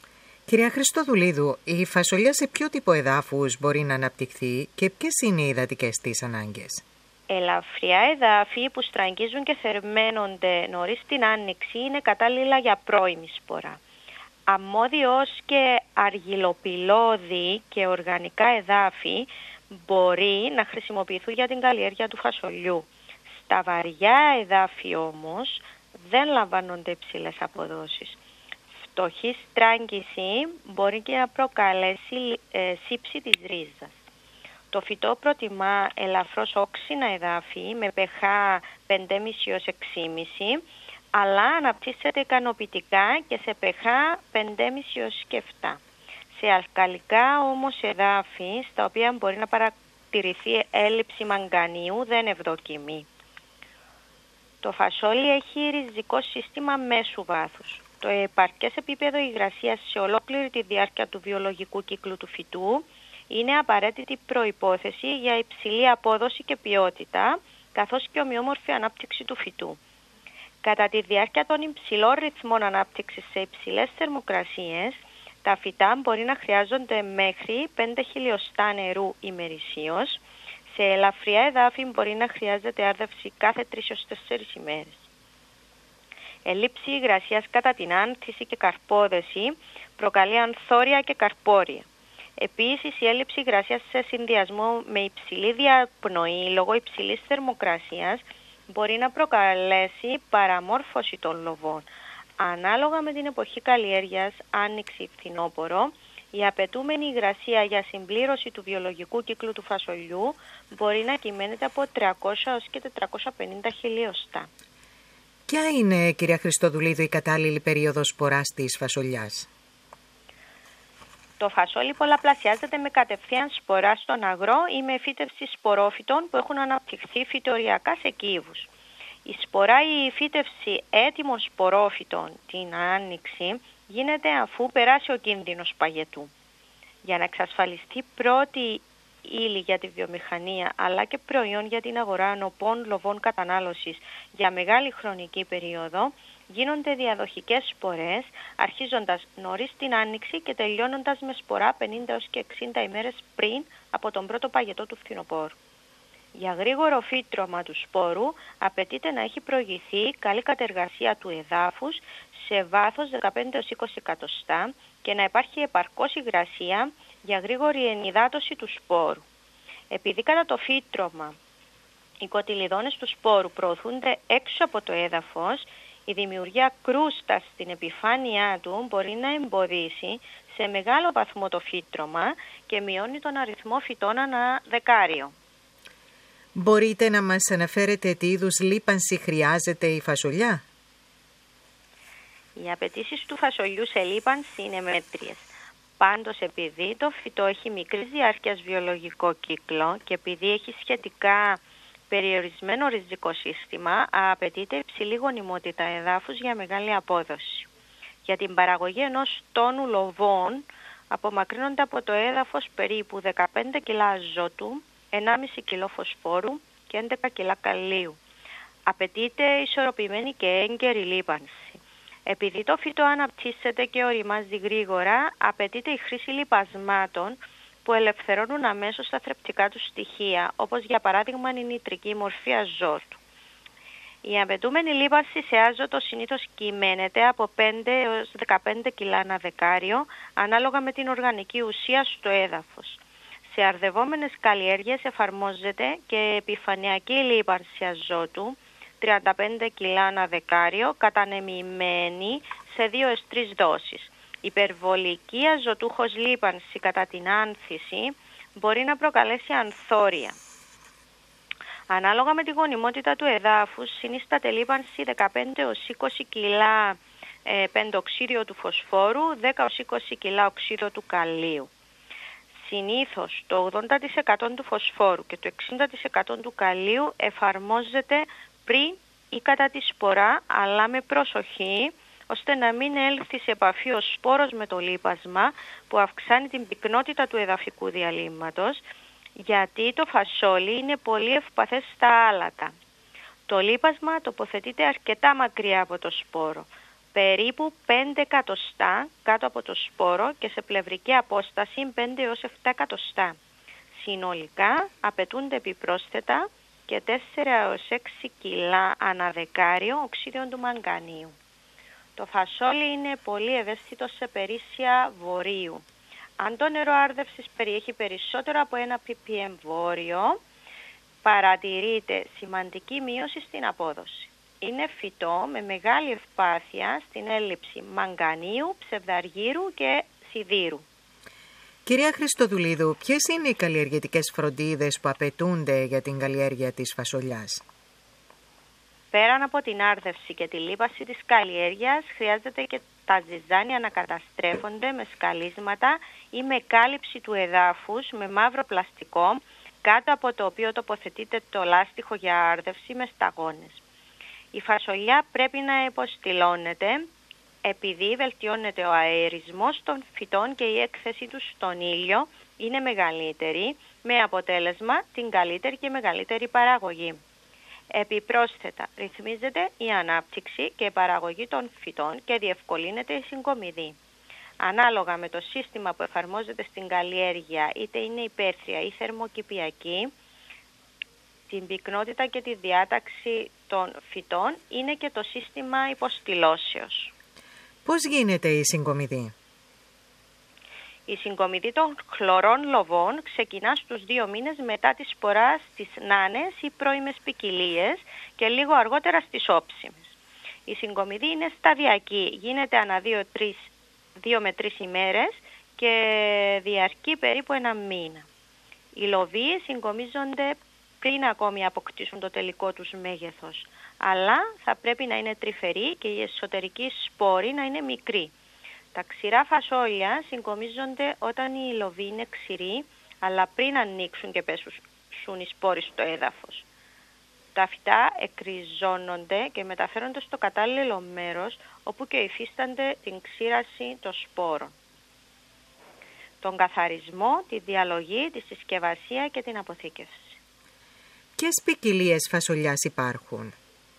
Κυρία Χριστοδουλίδου, η φασολιά σε ποιο τύπο εδάφους μπορεί να αναπτυχθεί και ποιες είναι οι υδατικές της ανάγκες? Ελαφριά εδάφη που στραγγίζουν και θερμαίνονται νωρίς την άνοιξη είναι κατάλληλα για πρώιμη σπορά. Αμμώδιος και αργυλοπυλώδη και οργανικά εδάφη μπορεί να χρησιμοποιηθούν για την καλλιέργεια του φασολιού. Στα βαριά εδάφη όμως δεν λαμβάνονται υψηλές αποδόσεις. Φτωχή στράγγιση μπορεί και να προκαλέσει ε, σύψη της ρίζας. Το φυτό προτιμά ελαφρώς όξινα εδάφη με pH πέντε κόμμα πέντε έως έξι κόμμα πέντε, αλλά αναπτύσσεται ικανοποιητικά και σε pH πέντε κόμμα πέντε έως και επτά. Σε αλκαλικά όμως εδάφη, στα οποία μπορεί να παρατηρηθεί έλλειψη μαγκανίου, δεν ευδοκιμεί. Το φασόλι έχει ριζικό σύστημα μέσου βάθους. Το επαρκές επίπεδο υγρασίας σε ολόκληρη τη διάρκεια του βιολογικού κύκλου του φυτού είναι απαραίτητη προϋπόθεση για υψηλή απόδοση και ποιότητα, καθώς και ομοιόμορφη ανάπτυξη του φυτού. Κατά τη διάρκεια των υψηλών ρυθμών ανάπτυξης σε υψηλές θερμοκρασίες, τα φυτά μπορεί να χρειάζονται μέχρι πέντε χιλιοστά νερού ημερησίως. Σε ελαφριά εδάφη μπορεί να χρειάζεται άρδευση κάθε τρεις έως τέσσερις ημέρες. Ελλείψη υγρασίας κατά την άνθηση και καρπόδεση προκαλεί ανθόρια και καρπόρια. Επίσης, η έλλειψη υγρασίας σε συνδυασμό με υψηλή διαπνοή λόγω υψηλής θερμοκρασίας μπορεί να προκαλέσει παραμόρφωση των λοβών. Ανάλογα με την εποχή καλλιέργειας, άνοιξη φθινόπωρο, η απαιτούμενη υγρασία για συμπλήρωση του βιολογικού κύκλου του φασολιού μπορεί να κυμαίνεται από τριακόσια έως και τετρακόσια πενήντα χιλιοστά. Ποια είναι, κυρία Χριστοδουλίδου, η κατάλληλη περίοδος σποράς της φασολιάς? Το φασόλι πολλαπλασιάζεται με κατευθείαν σπορά στον αγρό ή με φύτευση σπορόφυτων που έχουν αναπτυχθεί φυτοριακά σε κύβους. Η σπορά ή η φύτευση έτοιμων σπορόφυτων την άνοιξη γίνεται αφού περάσει ο κίνδυνος παγετού. Για να εξασφαλιστεί πρώτη ύλη για τη βιομηχανία αλλά και προϊόν για την αγορά νοπών λοβών κατανάλωσης για μεγάλη χρονική περίοδο, γίνονται διαδοχικές σπορές αρχίζοντας νωρίς την άνοιξη και τελειώνοντας με σπορά πενήντα έως και εξήντα ημέρες πριν από τον πρώτο παγετό του φθινοπόρου. Για γρήγορο φύτρωμα του σπόρου απαιτείται να έχει προηγηθεί καλή κατεργασία του εδάφους σε βάθος δεκαπέντε έως είκοσι εκατοστά και να υπάρχει επαρκώς υγρασία για γρήγορη ενυδάτωση του σπόρου. Επειδή κατά το φύτρωμα οι κοτυλιδόνες του σπόρου προωθούνται έξω από το έδαφος, η δημιουργία κρούστας στην επιφάνειά του μπορεί να εμποδίσει σε μεγάλο βαθμό το φύτρωμα και μειώνει τον αριθμό φυτών ανά δεκάριο. Μπορείτε να μας αναφέρετε τι είδους λίπανση χρειάζεται η φασολιά? Οι απαιτήσεις του φασολιού σε λίπανση είναι μέτριες. Πάντως, επειδή το φυτό έχει μικρής διάρκειας βιολογικό κύκλο και επειδή έχει σχετικά περιορισμένο ριζικό σύστημα, απαιτείται υψηλή γονιμότητα εδάφους για μεγάλη απόδοση. Για την παραγωγή ενός τόνου λοβών απομακρύνονται από το έδαφος περίπου δεκαπέντε κιλά αζότου, ενάμιση κιλό φωσφόρου και έντεκα κιλά καλίου. Απαιτείται ισορροπημένη και έγκαιρη λίπανση. Επειδή το φυτό αναπτύσσεται και οριμάζει γρήγορα, απαιτείται η χρήση λιπασμάτων που ελευθερώνουν αμέσως τα θρεπτικά του στοιχεία, όπως για παράδειγμα η νητρική μορφή αζότου. Η απαιτούμενη λίπανση σε άζωτο συνήθως κυμαίνεται από πέντε έως δεκαπέντε κιλά ανά δεκάριο, ανάλογα με την οργανική ουσία στο έδαφος. Σε αρδευόμενες καλλιέργειες εφαρμόζεται και επιφανειακή λίπανση αζότου, τριάντα πέντε κιλά ανά δεκάριο, κατανεμημένη σε δύο έως τρεις δόσεις. Υπερβολική αζωτούχος λίπανση κατά την άνθηση μπορεί να προκαλέσει ανθόρια. Ανάλογα με τη γονιμότητα του εδάφους, συνίσταται λίπανση δεκαπέντε έως είκοσι κιλά ε, πεντοξίδιο του φωσφόρου, δέκα έως είκοσι κιλά οξύδιο του καλίου. Συνήθως το ογδόντα τοις εκατό του φωσφόρου και το εξήντα τοις εκατό του καλίου εφαρμόζεται πριν ή κατά τη σπορά, αλλά με προσοχή, ώστε να μην έλθει σε επαφή ο σπόρος με το λίπασμα που αυξάνει την πυκνότητα του εδαφικού διαλύματος, γιατί το φασόλι είναι πολύ ευπαθές στα άλατα. Το λίπασμα τοποθετείται αρκετά μακριά από το σπόρο. περίπου πέντε εκατοστά κάτω από το σπόρο και σε πλευρική απόσταση πέντε έως επτά εκατοστά. Συνολικά απαιτούνται επιπρόσθετα και τέσσερα έως έξι κιλά ανά δεκάριο οξύδιο του μαγκανίου. Το φασόλι είναι πολύ ευαίσθητο σε περίσσια βορείου. Αν το νερό άρδευσης περιέχει περισσότερο από ένα ppm βόρειο, παρατηρείται σημαντική μείωση στην απόδοση. Είναι φυτό με μεγάλη ευπάθεια στην έλλειψη μαγκανίου, ψευδαργύρου και σιδήρου. Κυρία Χριστοδουλίδου, ποιες είναι οι καλλιεργητικές φροντίδες που απαιτούνται για την καλλιέργεια της φασολιάς? Πέραν από την άρδευση και τη λίπαση της καλλιέργειας, χρειάζεται και τα ζυζάνια να καταστρέφονται με σκαλίσματα ή με κάλυψη του εδάφους με μαύρο πλαστικό, κάτω από το οποίο τοποθετείται το λάστιχο για άρδευση με σταγόνες. Η φασολιά πρέπει να υποστηλώνεται επειδή βελτιώνεται ο αερισμός των φυτών και η έκθεση τους στον ήλιο είναι μεγαλύτερη, με αποτέλεσμα την καλύτερη και μεγαλύτερη παραγωγή. Επιπρόσθετα, ρυθμίζεται η ανάπτυξη και η παραγωγή των φυτών και διευκολύνεται η συγκομιδή. Ανάλογα με το σύστημα που εφαρμόζεται στην καλλιέργεια, είτε είναι υπαίθρια ή θερμοκηπιακή, την πυκνότητα και τη διάταξη των φυτών είναι και το σύστημα υποστηλώσεως. Πώς γίνεται η συγκομιδή? Η συγκομιδή των χλωρών λοβών ξεκινά στους δύο μήνες μετά τη σπορά στις νάνες ή πρώιμες ποικιλίες και λίγο αργότερα στις όψιμες. Η συγκομιδή είναι σταδιακή, γίνεται ανά δύο με τρεις ημέρες και διαρκεί περίπου ένα μήνα. Οι λοβοί συγκομίζονται πριν ακόμη αποκτήσουν το τελικό τους μέγεθος, αλλά θα πρέπει να είναι τρυφεροί και οι εσωτερικοί σπόροι να είναι μικροί. Τα ξηρά φασόλια συγκομίζονται όταν οι λοβοί είναι ξηροί, αλλά πριν ανοίξουν και πέσουν οι σπόροι στο έδαφος. Τα φυτά εκριζώνονται και μεταφέρονται στο κατάλληλο μέρος, όπου και υφίστανται την ξύραση των σπόρων. Τον καθαρισμό, τη διαλογή, τη συσκευασία και την αποθήκευση. Ποιες ποικιλίες φασολιάς υπάρχουν?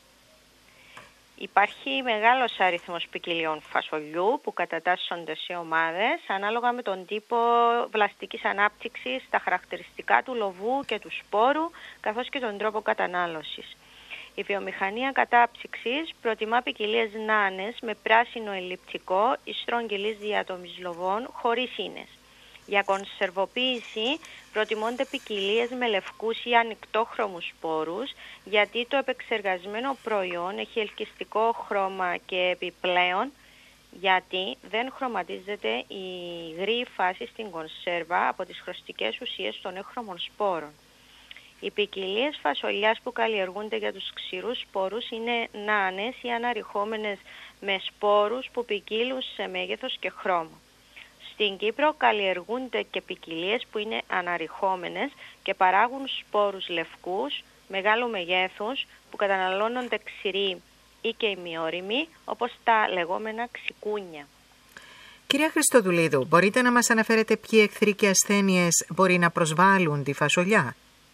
Υπάρχει μεγάλος αριθμός ποικιλιών φασολιού που κατατάσσονται σε ομάδες ανάλογα με τον τύπο βλαστικής ανάπτυξης, τα χαρακτηριστικά του λοβού και του σπόρου, καθώς και τον τρόπο κατανάλωσης. Η βιομηχανία κατάψυξης προτιμά ποικιλίες νάνες με πράσινο ελλειπτικό ή στρογγυλής διατομής λοβών χωρίς ίνες. Για κονσερβοποίηση προτιμώνται ποικιλίες με λευκούς ή ανοιχτόχρωμους σπόρους, γιατί το επεξεργασμένο προϊόν έχει ελκυστικό χρώμα και επιπλέον γιατί δεν χρωματίζεται η υγρή φάση στην κονσέρβα από τις χρωστικές ουσίες των έχρωμων σπόρων. Οι ποικιλίες φασολιάς που καλλιεργούνται για τους ξηρούς σπόρους είναι νάνες ή αναρριχόμενες με σπόρους που ποικίλουν σε μέγεθος και χρώμα. Στην Κύπρο καλλιεργούνται και ποικιλίες που είναι αναρριχόμενες και παράγουν σπόρους λευκούς, μεγάλου μεγέθους που καταναλώνονται ξηροί ή και ημιόριμοι, όπως τα λεγόμενα ξικούνια. Κυρία Χριστοδουλίδου, μπορείτε να μας αναφέρετε ποιοι εχθροί και ασθένειες μπορεί να προσβάλλουν τη φασολιά?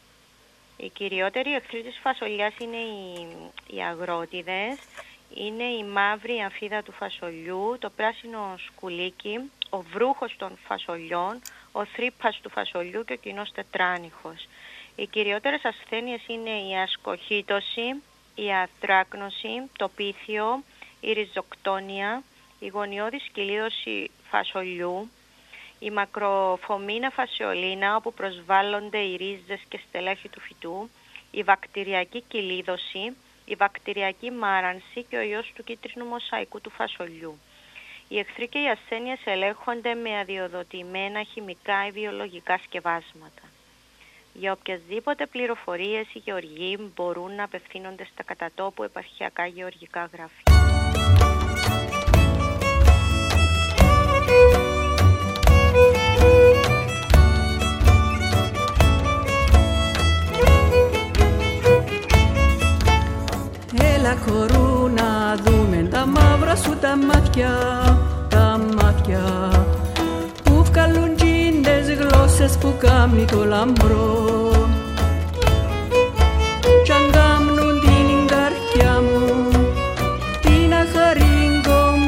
Οι κυριότεροι εχθροί της φασολιάς είναι οι, οι αγρότιδες, είναι η μαύρη αμφίδα του φασολιού, το πράσινο σκουλίκι, ο βρούχος των φασολιών, ο θρύπας του φασολιού και ο κοινός τετράνυχος. Οι κυριότερες ασθένειες είναι η ασκοχήτωση, η αθράκνωση, το πίθιο, η ριζοκτόνια, η γωνιώδης κυλίδωση φασολιού, η μακροφωμίνα φασιολίνα όπου προσβάλλονται οι ρίζες και στελέχη του φυτού, η βακτηριακή κυλίδωση, η βακτηριακή μάρανση και ο ιός του κίτρινου μοσαϊκού του φασολιού. Οι εχθροί και οι ασθένειες ελέγχονται με αδειοδοτημένα χημικά ή βιολογικά σκευάσματα. Για οποιασδήποτε πληροφορίες οι γεωργοί μπορούν να απευθύνονται στα κατατόπου επαρχιακά γεωργικά γραφεία. Έλα χορού να δούμε τα μαύρα σου τα μάτια, τα μάτια που βγάλουν τζίντες γλώσσες που κάμνει το λαμπρό κι αν κάμνουν την καρδιά μου την αχαρίγκο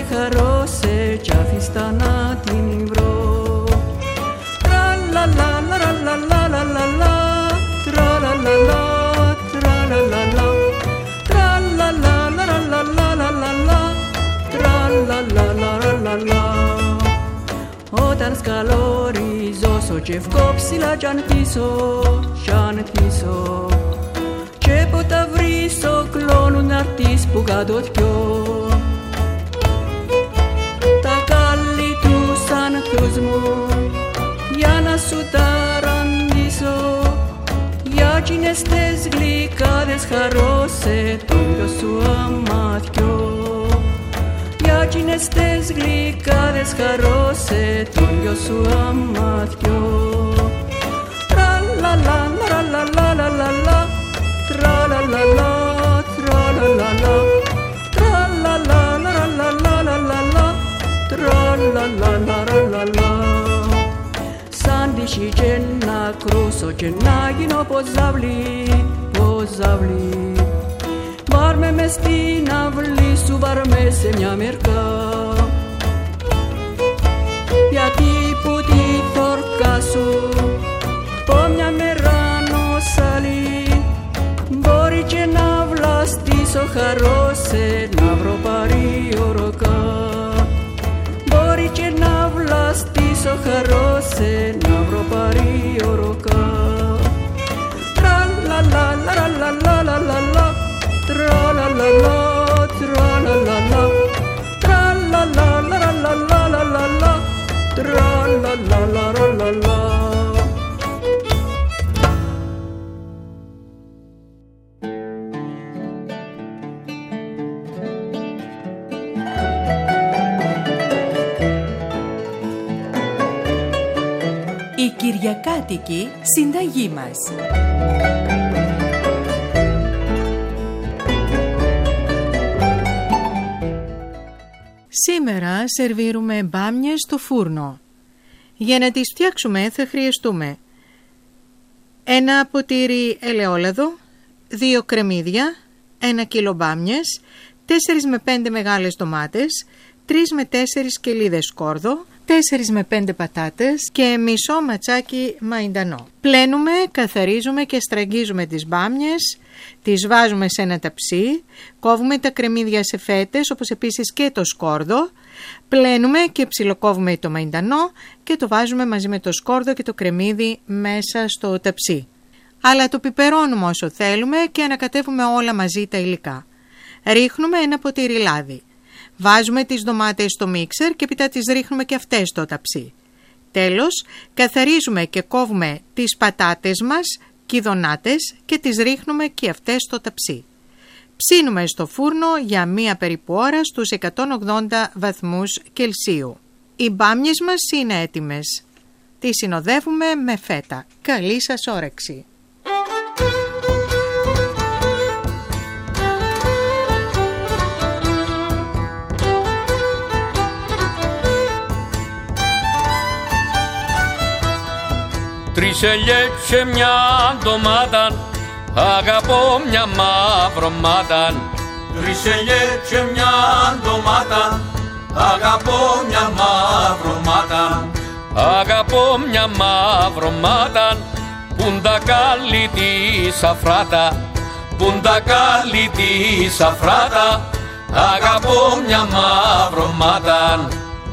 χαρώσε κι αφήστα να την βρω. Τρα-λα-λα, λα-λα-λα-λα-λα-λα, τρα-λα-λα-λα, τρα-λα-λα-λα, τρα-λα-λα, λα-λα-λα-λα-λα, τρα-λα-λα-λα-λα-λα. Όταν σκαλόριζώσω και ευκόψιλα κι αν πίσω, κι αν πίσω, και ποτα βρίσω κλώνουν αρτής που κατωτιώ. Τα κάλλη τους ανθούς μου για να σου ταραντήσω, για κοινές τες γλυκάδες χαρώσε το γιο σου αμάθιο. Για κοινές τες γλυκάδες χαρώσε το γιο σου αμάθιο. Τρα-λα-λα, τρα-λα-λα-λα-λα, τρα-λα-λα-λα, τρα-λα-λα-λα, τρα-λα-λα, τρα-λα-λα-λα-λα, τρα-λα-λα-λα-λα. Σαν τύχη και να κρούσω και να γίνω ποζαβλή, ποζαβλή. Βάρ' με στην αυλή σου, βάρ' με σε μια μερκά. Γιατί που τη θωρκά σου πω μια μέρα νοσαλή, μπορεί και να βλαστήσω χαρώσε να βρω πάρει οροκά. Μπορεί και να βλαστήσω χαρώσε να βρω πάρει οροκά. Τρα-λα-λα, λα-λα-λα-λα-λα, τρα-λα-λα-λα, τρα-λα-λα-λα, τρα-λα-λα, λα-λα-λα-λα-λα, τρα-λα-λα-λα-λα-λα. Η Κυριακάτικη συνταγή μας. Σήμερα σερβίρουμε μπάμιες στο φούρνο. Για να τις φτιάξουμε θα χρειαστούμε ένα ποτήρι ελαιόλαδο, δύο κρεμμύδια, ένα κιλό μπάμιες, τέσσερις με πέντε μεγάλες ντομάτες, τρεις με τέσσερις σκελίδες σκόρδο, τέσσερις με πέντε πατάτες και μισό ματσάκι μαϊντανό. Πλένουμε, καθαρίζουμε και στραγγίζουμε τις μπάμιες, τις βάζουμε σε ένα ταψί, κόβουμε τα κρεμμύδια σε φέτες όπως επίσης και το σκόρδο, πλένουμε και ψιλοκόβουμε το μαϊντανό και το βάζουμε μαζί με το σκόρδο και το κρεμμύδι μέσα στο ταψί. Αλλά το πιπερώνουμε όσο θέλουμε και ανακατεύουμε όλα μαζί τα υλικά. Ρίχνουμε ένα ποτήρι λάδι. Βάζουμε τις ντομάτες στο μίξερ και έπειτα τις ρίχνουμε και αυτές στο ταψί. Τέλος, καθαρίζουμε και κόβουμε τις πατάτες μας, κηδονάτες και τις ρίχνουμε και αυτές στο ταψί. Ψήνουμε στο φούρνο για μία περίπου ώρα στους εκατόν ογδόντα βαθμούς Κελσίου. Οι μπάμιες μας είναι έτοιμες. Τις συνοδεύουμε με φέτα. Καλή σας όρεξη! Τρεις ελιές και μια ντομάτα, αγαπώ μια μαυρομάτα. Τρεις ελιές και μια ντομάτα, αγαπώ μια μαυρομάτα. Αγαπώ μια μαυρομάτα, πουν τα κάλλη τη σαφράτα, πουν τα κάλλη τη σαφράτα. Αγαπώ μια μαυρομάτα.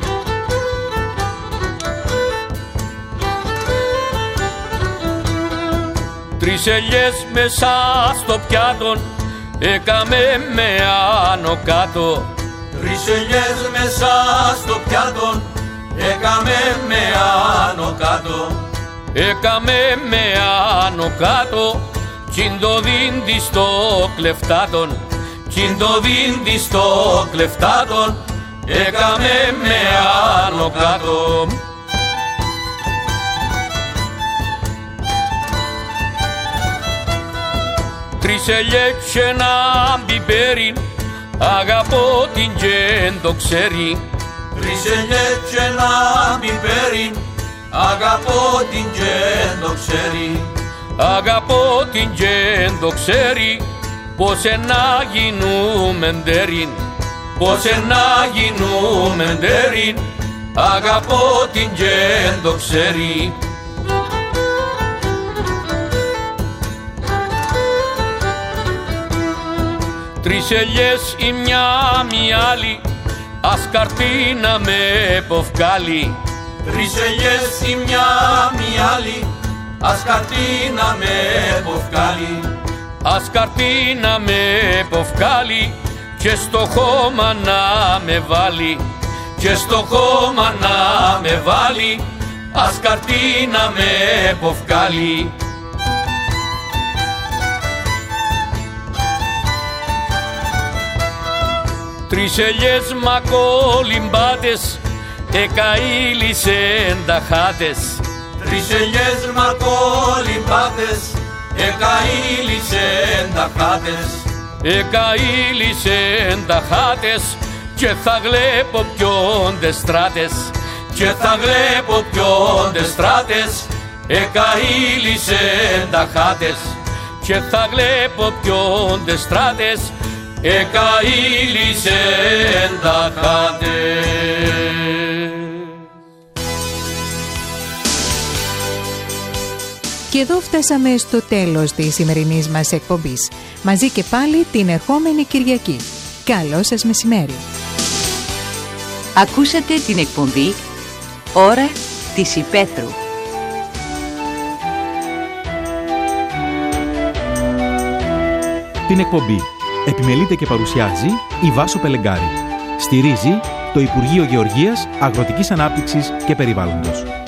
Τρεις ελιές μέσα στο πιάτο, έκαμε με άνω κάτω. Τρεις ελιές μέσα στο πιάτο, έκαμε με άνω κάτω. Έκαμε με άνω κάτω, κιν το δίντι στο κλεφτάτον, κιν το δίντι στο κλεφτάτον. Έκαμε με άνω κάτω. Τρεις ελιές και ένα πιπέρι, αγαπώ την και το ξέρει. Τρεις ελιές και ένα πιπέρι, αγαπώ την και το ξέρει. Αγαπώ την και το ξέρει, πως να γίνουμε ντέριν, πως να γίνουμε τέριν, αγαπώ την και το ξέρει. Τρεις ελιές η μια μη άλλη, ας καρτίνα με ποφκάλι. Τρεις ελιές η μια μη άλλη, ας καρτίνα με ποφκάλι. Ας καρτίνα με ποφκάλι και στο χώμα να με βάλει. Και στο χώμα να με βάλει, ας καρτίνα με ποφκάλι. Τρεις ελιές μακολυμπάτες εκαήλυσεν τα χάτες. Τρεις ελιές μακολυμπάτες εκαήλυσεν τα χάτες. Εκαήλυσεν τα χάτες και θα βλέπω ποιόντες στράτες. Και θα βλέπω ποιόντες στράτες εκαήλυσεν τα χάτες. Και θα βλέπω ποιόντες στράτες εκαήλυσεν τα χάτες. Και εδώ φτάσαμε στο τέλος της σημερινής μας εκπομπής. Μαζί και πάλι την ερχόμενη Κυριακή. Καλό σας μεσημέρι. Ακούσατε την εκπομπή «Ώρα της Υπαίθρου». Την εκπομπή επιμελείται και παρουσιάζει η Βάσο Πελεγκάρη. Στηρίζει το Υπουργείο Γεωργίας, Αγροτικής Ανάπτυξης και Περιβάλλοντος.